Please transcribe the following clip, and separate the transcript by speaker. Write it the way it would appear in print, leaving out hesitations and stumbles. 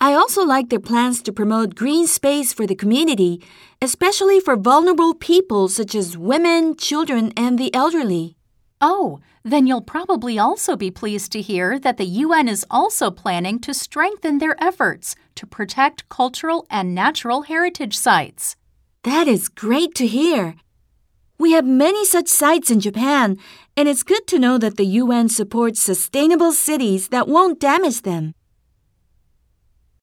Speaker 1: I also like their plans to promote green space for the community, especially for vulnerable people such as women, children, and the elderly.
Speaker 2: Oh, then you'll probably also be pleased to hear that the UN is also planning to strengthen their efforts to protect cultural and natural heritage sites.
Speaker 1: That is great to hear. We have many such sites in Japan, and it's good to know that the UN supports sustainable cities that won't damage them.